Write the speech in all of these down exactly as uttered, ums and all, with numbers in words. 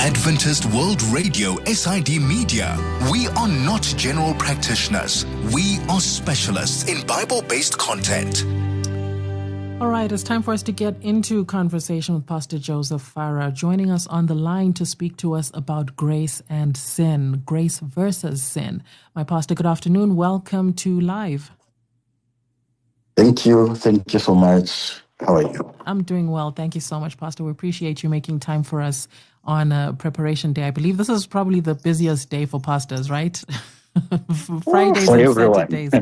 Adventist World Radio, S I D Media. We are not general practitioners. We are specialists in Bible-based content. All right, it's time for us to get into conversation with Pastor Joseph Farah, joining us on the line to speak to us about grace and sin, grace versus sin. My pastor, good afternoon. Welcome to Live. Thank you. Thank you so much. How are you? I'm doing well. Thank you so much, Pastor. We appreciate you making time for us on uh, Preparation Day. I believe this is probably the busiest day for pastors, right? Fridays for and everyone. Saturdays.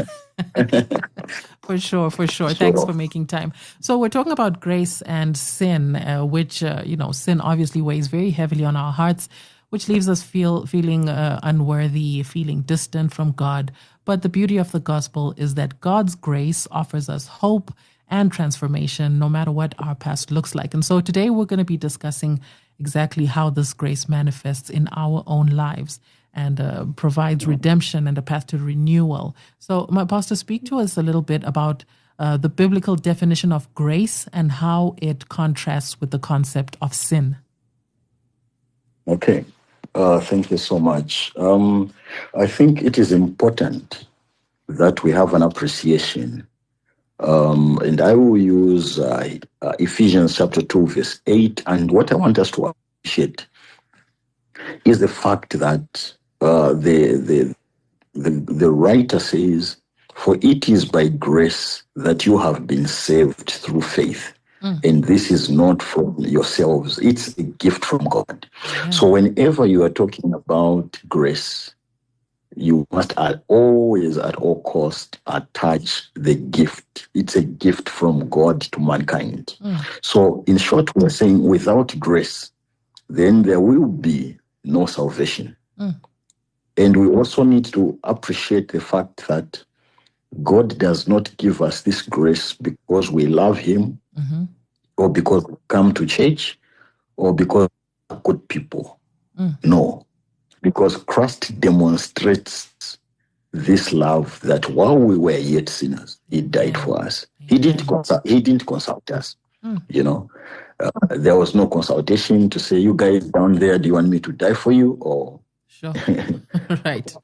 For sure, for sure. Sure. Thanks for making time. So we're talking about grace and sin, uh, which, uh, you know, sin obviously weighs very heavily on our hearts, which leaves us feel feeling uh, unworthy, feeling distant from God. But the beauty of the gospel is that God's grace offers us hope and transformation, no matter what our past looks like. And so today we're going to be discussing exactly how this grace manifests in our own lives and uh, provides redemption and a path to renewal. So, my pastor, speak to us a little bit about uh, the biblical definition of grace and how it contrasts with the concept of sin. Okay. Uh, thank you so much. Um, I think it is important that we have an appreciation. Um, and I will use uh, uh, Ephesians chapter two, verse eight. And what I want us to appreciate is the fact that uh, the, the, the, the writer says, "For it is by grace that you have been saved through faith. Mm. And this is not from yourselves. It's a gift from God." Yeah. So whenever you are talking about grace, you must always, at all cost, attach the gift. It's a gift from God to mankind. Mm. So, in short, we're saying without grace, then there will be no salvation. Mm. And we also need to appreciate the fact that God does not give us this grace because we love Him, mm-hmm. or because we come to church, or because we're good people. Mm. No. Because Christ demonstrates this love that while we were yet sinners, He died for us. He didn't consult, He didn't consult us. Mm. You know, uh, there was no consultation to say, "You guys down there, do you want me to die for you?" Or sure, right.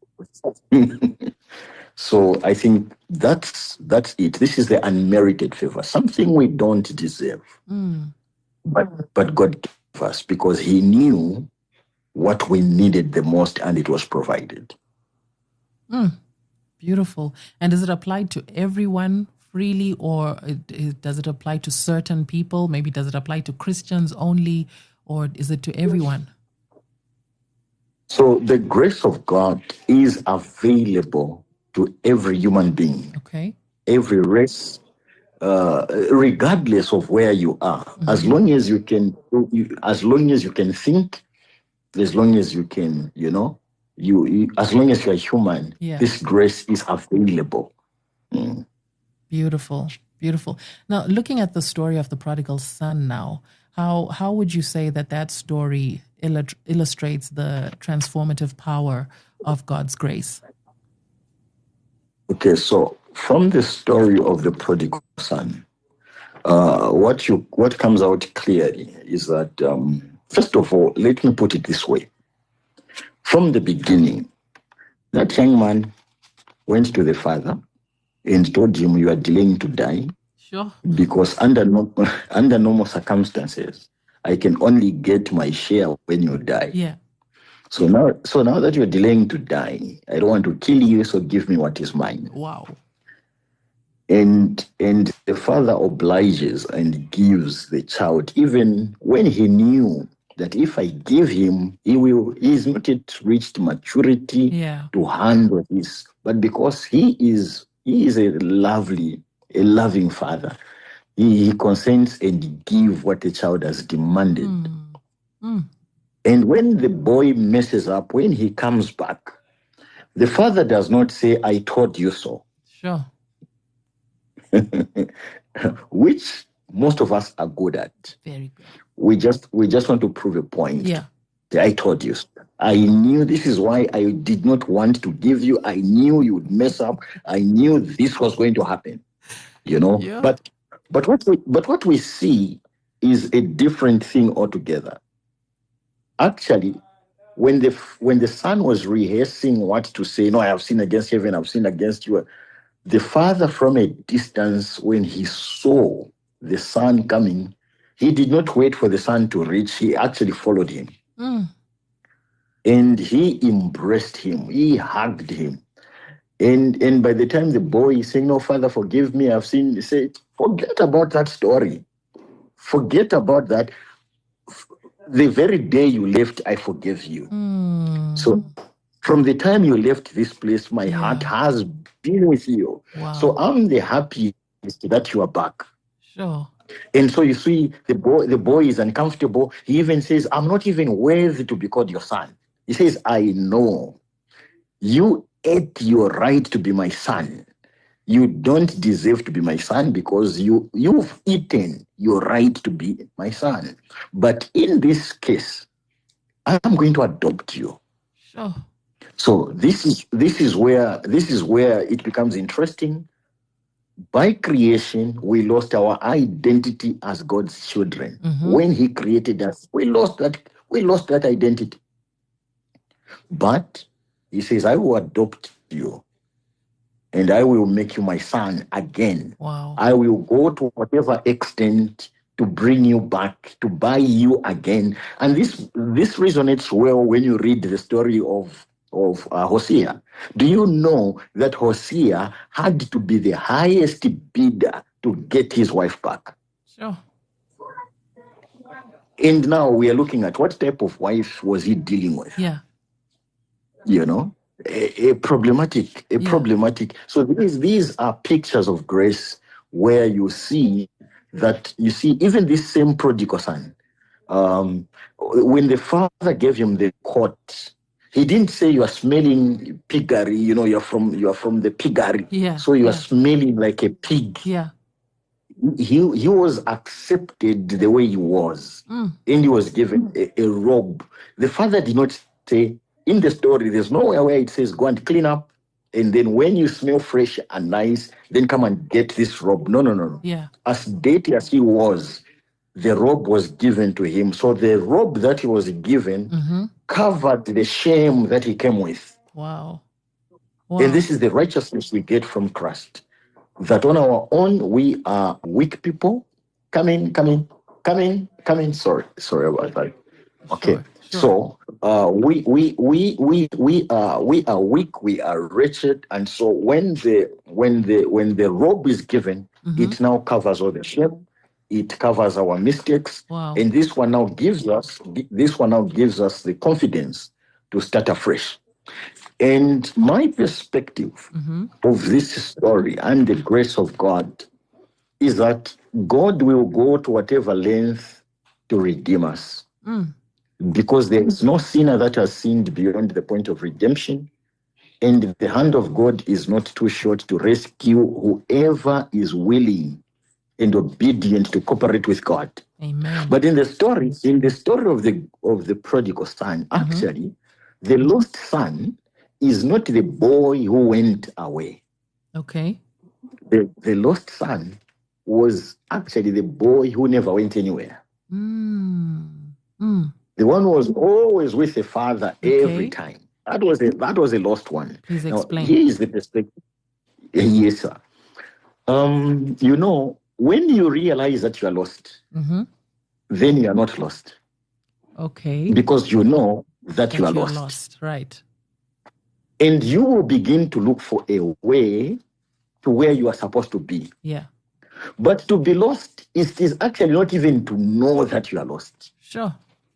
So I think that's that's it. This is the unmerited favor, something we don't deserve, mm. but but God gave us because He knew what we needed the most, and it was provided. Mm, beautiful. And does it apply to everyone freely, or it, it, does it apply to certain people? Maybe does it apply to Christians only, or is it to everyone? So the grace of God is available to every human being, okay, every race, uh, regardless of where you are. Mm-hmm. As long as you can, you, as long as you can think. As long as you can, you know, you, you as long as you're human, yeah. This grace is available. Mm. Beautiful, beautiful. Now, looking at the story of the prodigal son now, how how would you say that that story illust- illustrates the transformative power of God's grace? Okay, so from the story of the prodigal son, uh, what you what comes out clearly is that, um, first of all, let me put it this way. From the beginning, that young man went to the father and told him, "You are delaying to die." Sure. Because under no, under normal circumstances, I can only get my share when you die. Yeah. So now, so now that you're delaying to die, I don't want to kill you, so give me what is mine. Wow. And and the father obliges and gives the child, even when he knew that if I give him, he will, he's not yet reached maturity yeah. to handle this. But because he is he is a lovely, a loving father, he, he consents and give what the child has demanded. Mm. Mm. And when the boy messes up, when he comes back, the father does not say, "I told you so." Sure. Which most of us are good at. Very good. We just we just want to prove a point. Yeah. I told you. I knew this is why I did not want to give you. I knew you would mess up. I knew this was going to happen. You know? Yeah. But but what we but what we see is a different thing altogether. actually, when the when the son was rehearsing what to say, no, I have sinned against heaven, I've sinned against you. The father, from a distance, when he saw the son coming, he did not wait for the son to reach. He actually followed him. Mm. And he embraced him. He hugged him. And and by the time the boy is saying, no, Father, forgive me, I've sinned, he said, forget about that story. Forget about that. The very day you left, I forgive you. Mm. So from the time you left this place, my Yeah. heart has been with you. Wow. So I'm the happiest that you are back. Sure. And so you see, the boy, the boy is uncomfortable. He even says, I'm not even worthy to be called your son. He says, I know. You ate your right to be my son. You don't deserve to be my son because you, you've eaten your right to be my son. But in this case, I'm going to adopt you. Sure. So this is this is where this is where it becomes interesting. By creation, we lost our identity as God's children. Mm-hmm. When He created us, we lost that, we lost that identity. But He says, I will adopt you and I will make you my son again. Wow. I will go to whatever extent to bring you back, to buy you again. And this this resonates well when you read the story of of uh, Hosea. Do you know that Hosea had to be the highest bidder to get his wife back? Sure. And now we are looking at what type of wife was he dealing with? Yeah. You know, a, a problematic, a Yeah. problematic. So these these are pictures of grace where you see that you see even this same prodigal son. Um, when the father gave him the coat, he didn't say you are smelling piggery. You know, you're from you are from the piggery. Yeah. So you yeah. are smelling like a pig. Yeah. He he was accepted the way he was, Mm. and he was given a, a robe. The father did not say in the story. There's nowhere where it says go and clean up, and then when you smell fresh and nice, then come and get this robe. No, no, no, no. Yeah. As dirty as he was, the robe was given to him. So the robe that he was given Mm-hmm. covered the shame that he came with. Wow. Wow. And this is the righteousness we get from Christ. That on our own, we are weak people. Come in, come in, come in, come in. Sorry, sorry about that. Okay. Sure, sure. So uh, we we we we we are we are weak, we are wretched. And so when the when the when the robe is given, Mm-hmm. it now covers all the shame, it covers our mistakes. Wow. And this one now gives us this one now gives us the confidence to start afresh. And my perspective Mm-hmm. of this story and the grace of God is that God will go to whatever length to redeem us. Mm. Because there is no sinner that has sinned beyond the point of redemption. And the hand of God is not too short to rescue whoever is willing and obedient to cooperate with God. Amen. But in the story, in the story of the of the prodigal son, actually, the lost son is not the boy who went away. Okay. The, the lost son was actually the boy who never went anywhere. Mm. Mm. The one who was always with the father Okay. every time. That was a, that was a lost one. Please Now, explain. here is the perspective. Yes, sir. Um, you know, when you realize that you are lost, Mm-hmm. then you are not lost. Okay. Because you know that, That you are you're lost. lost. Right. And you will begin to look for a way to where you are supposed to be. Yeah. But to be lost is, is actually not even to know that you are lost. Sure.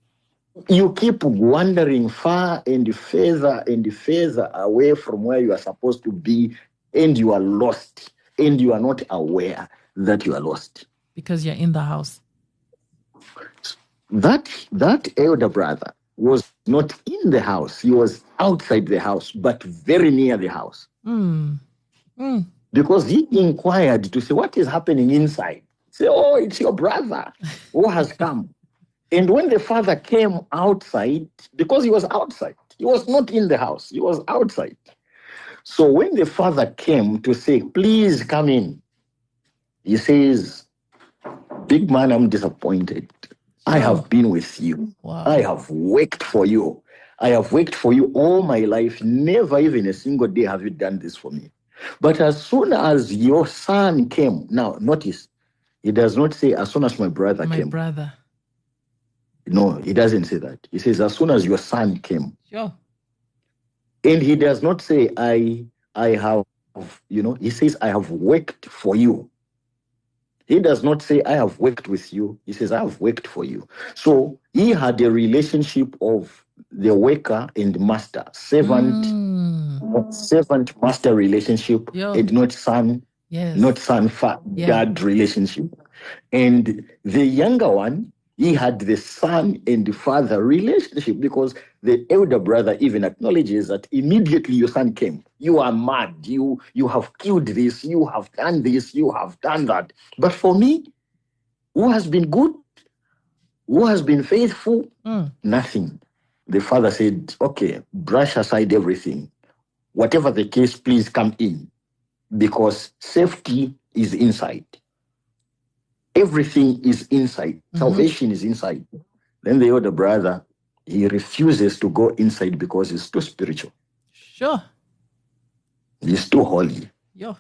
You keep wandering far and further and further away from where you are supposed to be, and you are lost, and you are not aware that you are lost. Because you're in the house. That that elder brother was not in the house. He was outside the house, but very near the house. Mm. Mm. Because he inquired to see what is happening inside. Say, oh, it's your brother who has come. And when the father came outside, because he was outside, he was not in the house, he was outside. So when the father came to say, please come in, he says, big man, I'm disappointed. I have been with you. Wow. I have worked for you. I have worked for you all my life. Never even a single day have you done this for me. But as soon as your son came, now notice, he does not say as soon as my brother My came. brother. No, he doesn't say that. He says as soon as your son came. Sure. And he does not say I I have, you know, he says I have worked for you. He does not say I have worked with you. He says I have worked for you. So he had a relationship of the worker and master, servant, Mm. servant master relationship, Yo. and not son, Yes. not son fa- Yeah. dad relationship. And the younger one, he had the son and the father relationship, because the elder brother even acknowledges that immediately your son came. You are mad. You, you have killed this. You have done this. You have done that. But for me, who has been good, who has been faithful, Mm. nothing. The father said, okay, brush aside everything. Whatever the case, please come in, because safety is inside. Everything is inside. Mm-hmm. Salvation is inside. Then the older brother, he refuses to go inside because he's too spiritual. Sure. He's too holy. Yo.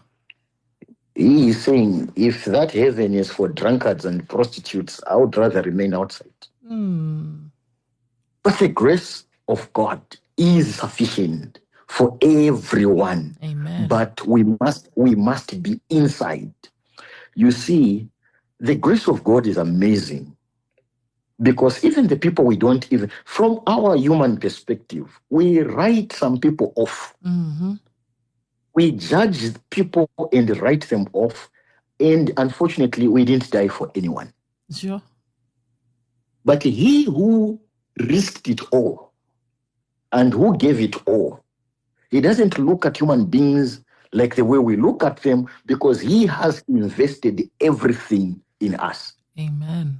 He is saying, if that heaven is for drunkards and prostitutes, I would rather remain outside. Mm. But the grace of God is sufficient for everyone. Amen. But we must we must be inside. You see, the grace of God is amazing, because even the people we don't even, from our human perspective, we write some people off. Mm-hmm. We judge people and write them off. And unfortunately, we didn't die for anyone. Sure. But he who risked it all and who gave it all, he doesn't look at human beings like the way we look at them, because he has invested everything in us. Amen.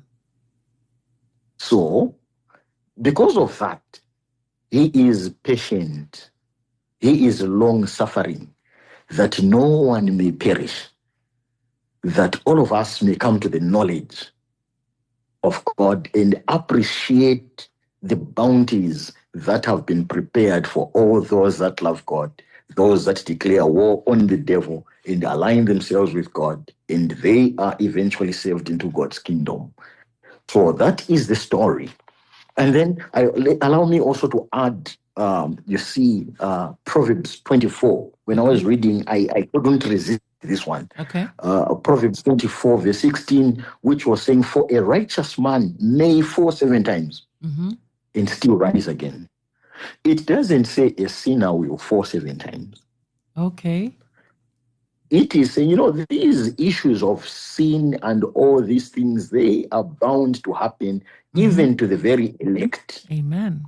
So, because of that, he is patient. He is long-suffering, that no one may perish, that all of us may come to the knowledge of God and appreciate the bounties that have been prepared for all those that love God, those that declare war on the devil and align themselves with God, and they are eventually saved into God's kingdom. So that is the story. And then I, allow me also to add, um, you see, uh, Proverbs twenty-four. When I was reading, I, I couldn't resist this one. Okay. Uh, Proverbs twenty-four, verse sixteen, which was saying, for a righteous man may fall seven times Mm-hmm. and still rise again. It doesn't say a sinner will fall seven times. Okay. It is saying, you know, these issues of sin and all these things, they are bound to happen, mm-hmm. even to the very elect. Amen.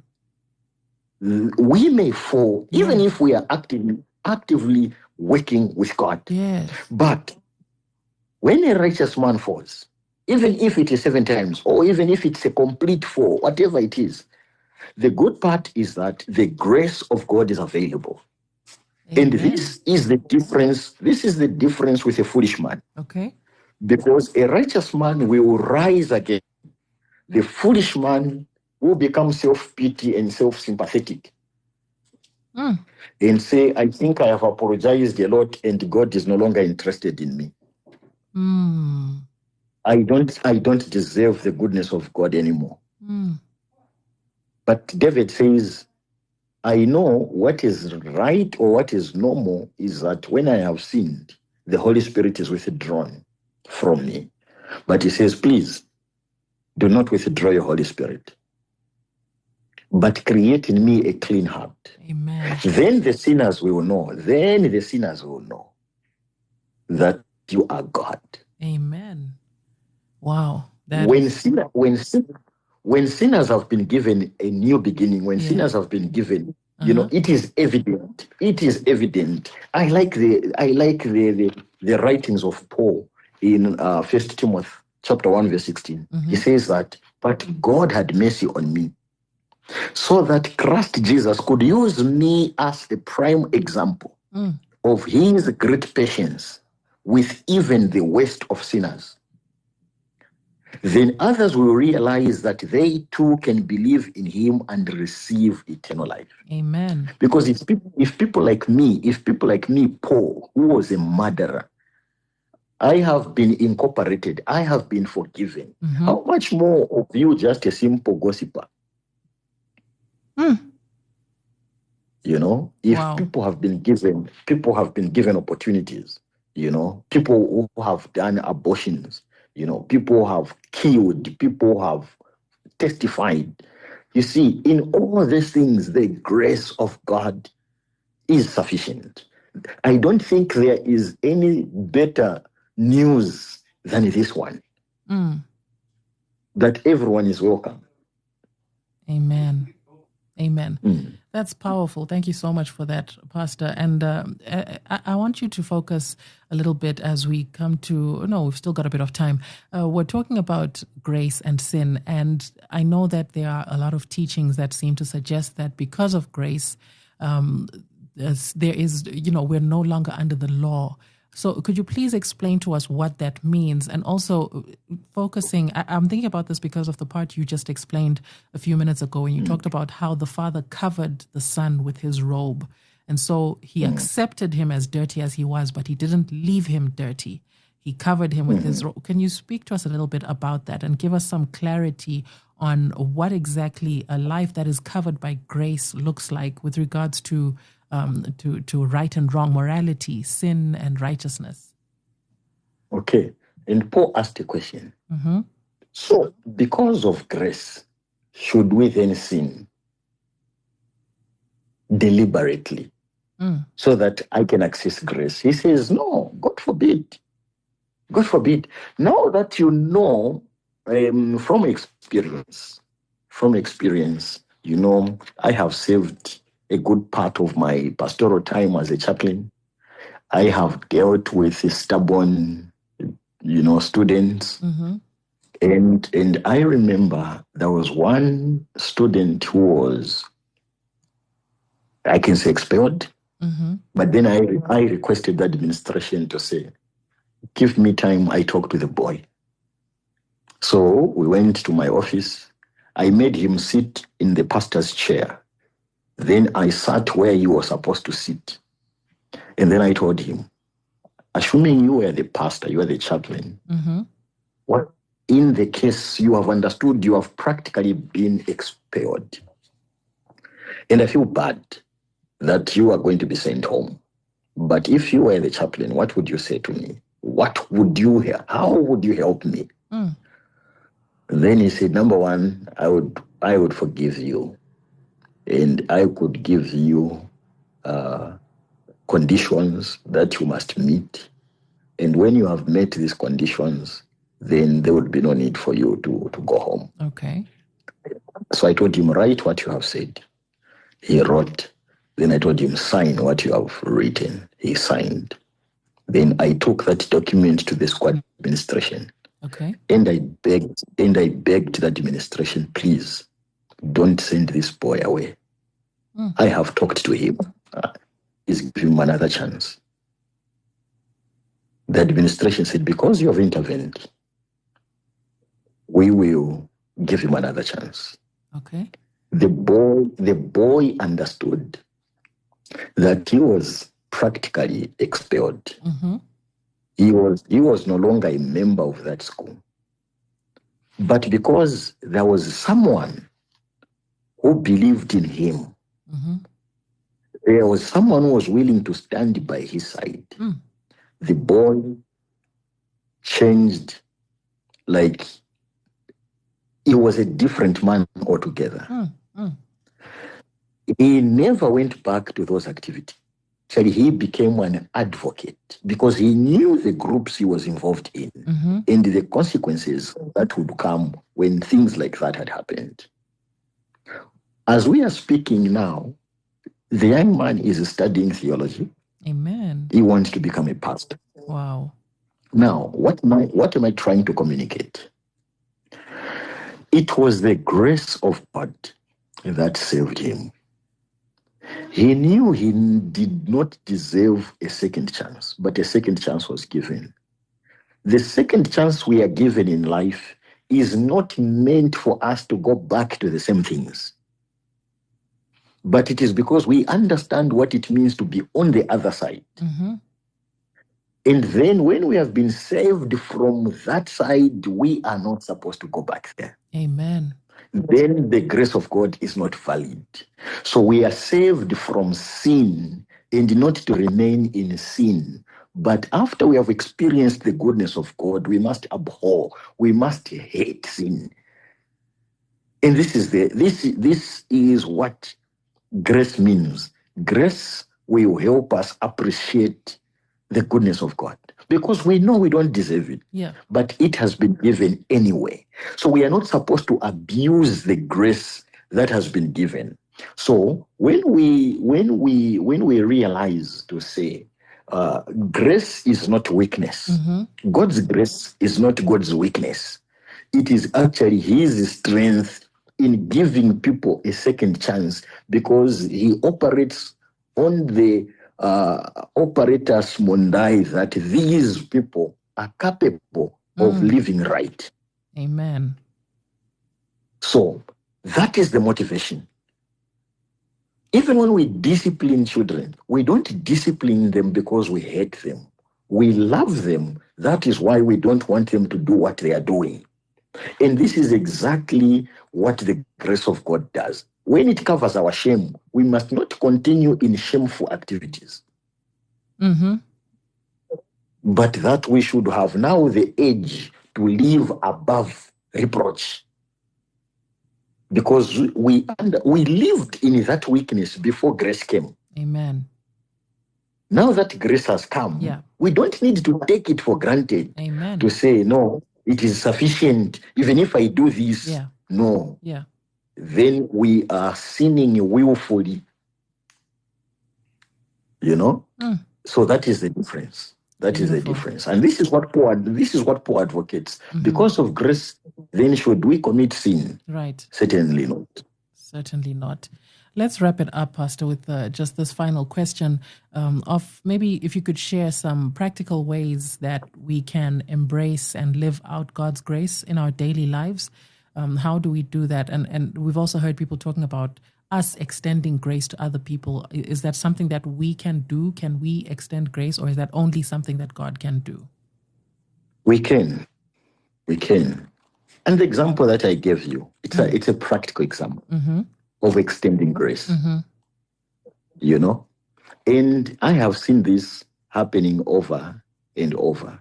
We may fall, Yeah. even if we are active, actively working with God. Yes. But when a righteous man falls, even if it is seven times, or even if it's a complete fall, whatever it is, the good part is that the grace of God is available. Amen. And this is the difference. This is the difference with a foolish man. Okay. Because a righteous man will rise again. The foolish man will become self-pity and self-sympathetic. Mm. And say, I think I have apologized a lot and God is no longer interested in me. Mm. I don't, I don't deserve the goodness of God anymore. Mm. But David says, I know what is right or what is normal is that when I have sinned, the Holy Spirit is withdrawn from me. But he says, please, do not withdraw your Holy Spirit, but create in me a clean heart. Amen. Then the sinners will know, then the sinners will know that you are God. Amen. Wow. That When, is... sinner, when, sin, when sinners have been given a new beginning, when yeah. sinners have been given, uh-huh. you know, it is evident. It is evident. I like the I like the the, the writings of Paul in uh, First Timothy chapter one verse sixteen. Mm-hmm. He says that, but God had mercy on me, so that Christ Jesus could use me as a prime example mm. of his great patience with even the worst of sinners. then others will realize that they too can believe in him and receive eternal life. Amen. Because if people, if people like me, if people like me, Paul, who was a murderer, I have been incorporated, I have been forgiven. Mm-hmm. How much more of you, just a simple gossiper? Mm. You know, if Wow. people have been given, people have been given opportunities, you know, people who have done abortions, you know, people have killed, people have testified. You see, in all these things, the grace of God is sufficient. I don't think there is any better news than this one, Mm. that everyone is welcome. Amen. Amen. Mm. That's powerful. Thank you so much for that, Pastor. And uh, I, I want you to focus a little bit as we come to, no, we've still got a bit of time. Uh, we're talking about grace and sin. And I know that there are a lot of teachings that seem to suggest that because of grace, um, there is, you know, we're no longer under the law. So could you please explain to us what that means? And also focusing, I, I'm thinking about this because of the part you just explained a few minutes ago when you mm. talked about how the Father covered the Son with his robe. And so he mm. accepted him as dirty as he was, but he didn't leave him dirty. He covered him with mm. his robe. Can you speak to us a little bit about that and give us some clarity on what exactly a life that is covered by grace looks like with regards to Um, to, to right and wrong, morality, sin and righteousness? Okay. And Paul asked a question. Mm-hmm. So, because of grace, should we then sin deliberately mm. so that I can access grace? He says, no, God forbid. God forbid. Now that you know um, from experience, from experience, you know, I have saved a good part of my pastoral time as a chaplain. I have dealt with stubborn, you know, students. Mm-hmm. And and I remember there was one student who was, I can say, expelled. Mm-hmm. But then I, I requested the administration to say, give me time, I talk to the boy. So we went to my office. I made him sit in the pastor's chair. Then I sat where he was supposed to sit. And then I told him, assuming you were the pastor, you are the chaplain, mm-hmm. what in the case you have understood, you have practically been expelled. And I feel bad that you are going to be sent home. But if you were the chaplain, what would you say to me? What would you hear? How would you help me? Mm. Then he said, number one, I would I would forgive you. And I could give you uh, conditions that you must meet. And when you have met these conditions, then there would be no need for you to, to go home. Okay. So I told him, write what you have said. He wrote. Then I told him, sign what you have written. He signed. Then I took that document to the squad administration. Okay. And I begged, and I begged the administration, please, don't send this boy away. Mm. I have talked to him. Uh, he's giving him another chance. The administration said, because you have intervened, we will give him another chance. Okay. The boy, the boy understood that he was practically expelled. Mm-hmm. He was, he was no longer a member of that school. But because there was someone who believed in him, mm-hmm. there was someone who was willing to stand by his side. Mm. The boy changed, like he was a different man altogether. Mm. Mm. He never went back to those activities. Actually, he became an advocate because he knew the groups he was involved in mm-hmm. and the consequences that would come when things like that had happened. As we are speaking now, the young man is studying theology. Amen. He wants to become a pastor. Wow. Now, what am I, what am I trying to communicate? It was the grace of God that saved him. He knew he did not deserve a second chance, but a second chance was given. The second chance we are given in life is not meant for us to go back to the same things. But it is because we understand what it means to be on the other side. Mm-hmm. And then when we have been saved from that side, we are not supposed to go back there. Amen. Then the grace of God is not valid. So we are saved from sin and not to remain in sin. But after we have experienced the goodness of God, we must abhor, we must hate sin. And this is the this this is what grace means. Grace will help us appreciate the goodness of God, because we know we don't deserve it, yeah. but it has been given anyway. So we are not supposed to abuse the grace that has been given. So when we when we when we realize to say uh, grace is not weakness, mm-hmm. God's grace is not God's weakness. It is actually His strength in giving people a second chance, because He operates on the uh, operatus mundi that these people are capable mm. of living right. Amen. So that is the motivation. Even when we discipline children, we don't discipline them because we hate them. We love them. That is why we don't want them to do what they are doing. And this is exactly what the grace of God does. When it covers our shame, we must not continue in shameful activities. Mm-hmm. But that we should have now the edge to live above reproach. Because we we lived in that weakness before grace came. Amen. Now that grace has come, yeah. we don't need to take it for granted. Amen. To say, no, it is sufficient. Even if I do this, yeah. no. Yeah. Then we are sinning willfully. You know? Mm. So that is the difference. That Beautiful. Is the difference. And this is what Paul this is what Paul advocates. Mm-hmm. Because of grace, then should we commit sin? Right. Certainly not. Certainly not. Let's wrap it up, Pastor, with uh, just this final question um, of maybe if you could share some practical ways that we can embrace and live out God's grace in our daily lives. Um, how do we do that? And and we've also heard people talking about us extending grace to other people. Is that something that we can do? Can we extend grace, or is that only something that God can do? We can. We can. And the example that I gave you, it's mm-hmm. a it's a practical example mm-hmm. of extending grace. Mm-hmm. You know? And I have seen this happening over and over.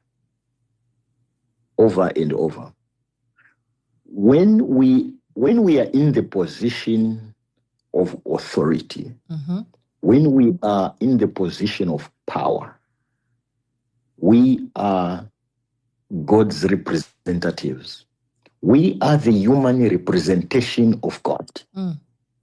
Over and over. When we when we are in the position of authority, mm-hmm. when we are in the position of power, we are God's representatives. We are the human representation of God. Mm.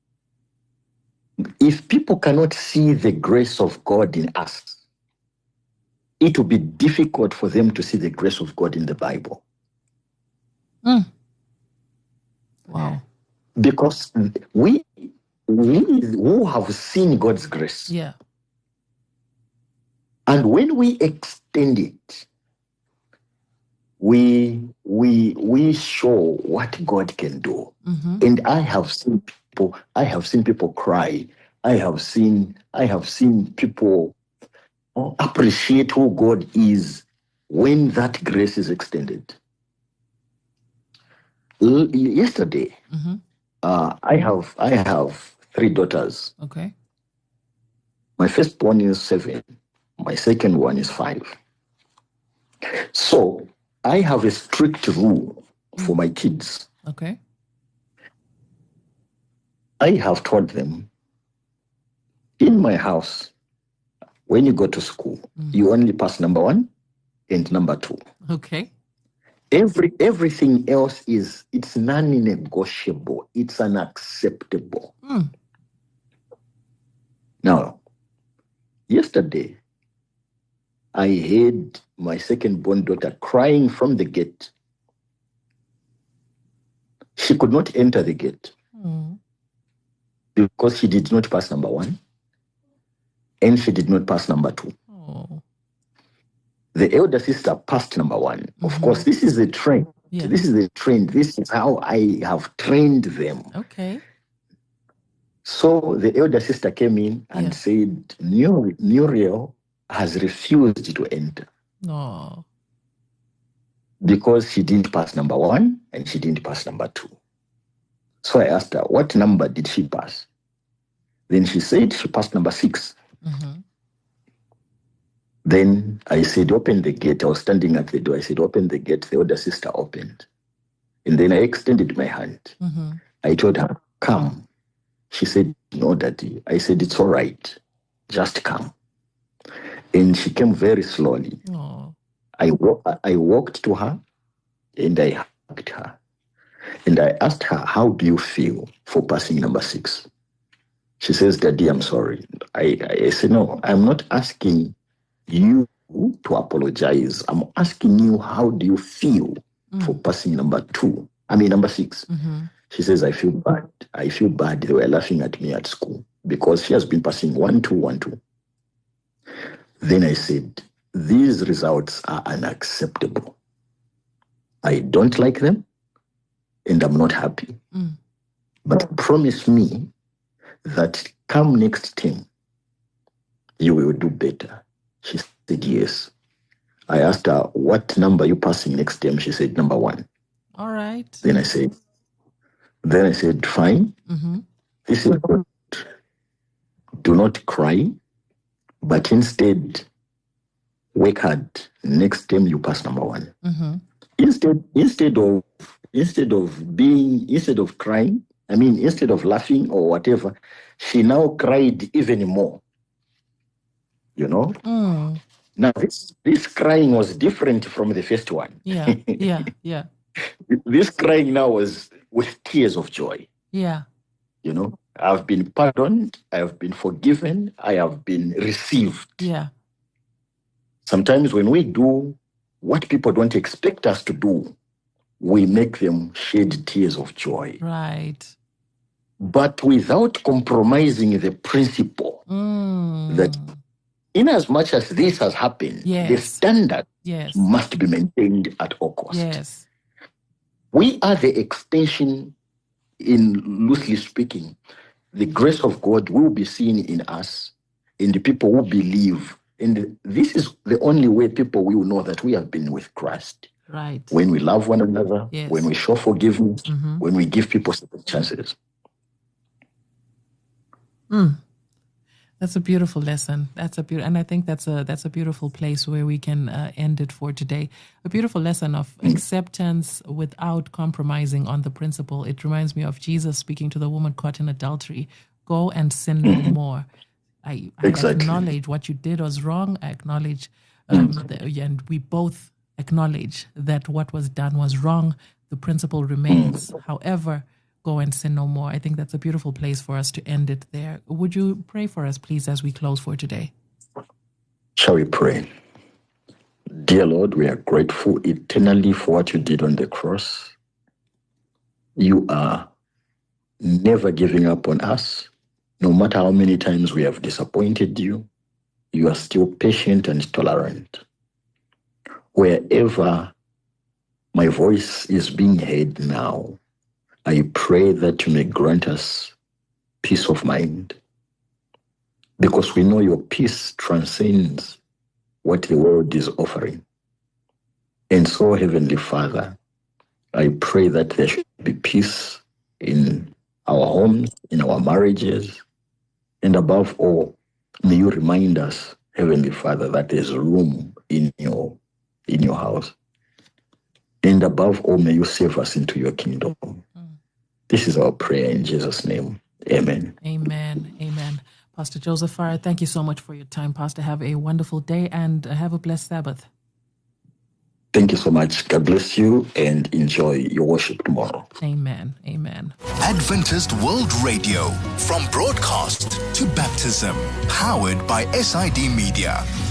If people cannot see the grace of God in us, it will be difficult for them to see the grace of God in the Bible. Mm. Wow. Because we We who have seen God's grace. Yeah. And when we extend it, we we we show what God can do. Mm-hmm. And I have seen people, I have seen people cry. I have seen, I have seen people appreciate who God is when that grace is extended. L- yesterday, mm-hmm. uh, I have I have three daughters. Okay. My firstborn is seven. My second one is five. So I have a strict rule for my kids. Okay. I have told them, in my house, when you go to school, mm-hmm. you only pass number one and number two. Okay. Every everything else is it's non-negotiable. It's unacceptable. Mm. Now, yesterday, I heard my second-born daughter crying from the gate. She could not enter the gate mm. because she did not pass number one and she did not pass number two. Oh. The elder sister passed number one. Mm-hmm. Of course, this is a trend Yeah. This is the trend. This is how I have trained them. Okay. So the elder sister came in and Yeah. said, Muriel, Muriel has refused to enter Oh. because she didn't pass number one and she didn't pass number two. So I asked her, what number did she pass? Then she said she passed number six. Mm-hmm. Then I said, open the gate. I was standing at the door. I said, open the gate. The older sister opened. And then I extended my hand. Mm-hmm. I told her, come. She said, no, Daddy. I said, it's all right. Just come. And she came very slowly. Oh. I, wa- I walked to her and I hugged her. And I asked her, how do you feel for passing number six? She says, Daddy, I'm sorry. I, I said, no, I'm not asking you to apologize. I'm asking you, how do you feel Mm. for passing number two? I mean, number six. Mm-hmm. She says, I feel bad. I feel bad. They were laughing at me at school because she has been passing one, two, one, two. Then I said, these results are unacceptable. I don't like them and I'm not happy. Mm. But promise me that come next term, you will do better. She said, yes. I asked her, what number are you passing next term? She said, number one. All right. Then I said, then I said, fine. Mm-hmm. This is good. Do not cry, but instead work hard. Next time you pass number one. Mm-hmm. Instead, instead of instead of being instead of crying, I mean instead of laughing or whatever, she now cried even more. You know? Mm. Now this this crying was different from the first one. Yeah, yeah, yeah. This crying now was with tears of joy. Yeah. You know, I've been pardoned, I have been forgiven, I have been received. Yeah. Sometimes when we do what people don't expect us to do, we make them shed tears of joy. Right. But without compromising the principle Mm. that in as much as this has happened, Yes. the standard Yes. must be maintained at all costs. Yes. We are the extension, in loosely speaking, the grace of God will be seen in us, in the people who believe. And this is the only way people will know that we have been with Christ. Right. When we love one another, Yes. when we show forgiveness, Mm-hmm. when we give people second chances. Mm. That's a beautiful lesson. That's a beautiful, and I think that's a that's a beautiful place where we can uh, end it for today. A beautiful lesson of acceptance without compromising on the principle. It reminds me of Jesus speaking to the woman caught in adultery: "Go and sin no more." I, I Exactly. acknowledge what you did was wrong. I acknowledge, um, the, and we both acknowledge that what was done was wrong. The principle remains. However, go and sin no more. I think that's a beautiful place for us to end it there. Would you pray for us, please, as we close for today? Shall we pray? Dear Lord, we are grateful eternally for what you did on the cross. You are never giving up on us. No matter how many times we have disappointed you, you are still patient and tolerant. Wherever my voice is being heard now, I pray that you may grant us peace of mind, because we know your peace transcends what the world is offering. And so, Heavenly Father, I pray that there should be peace in our homes, in our marriages, and above all, may you remind us, Heavenly Father, that there's room in your, in your house. And above all, may you save us into your kingdom. Mm. This is our prayer in Jesus' name. Amen. Amen. Amen. Pastor Joseph Farah, thank you so much for your time, Pastor. Have a wonderful day and have a blessed Sabbath. Thank you so much. God bless you and enjoy your worship tomorrow. Amen. Amen. Adventist World Radio, from broadcast to baptism, powered by S I D Media.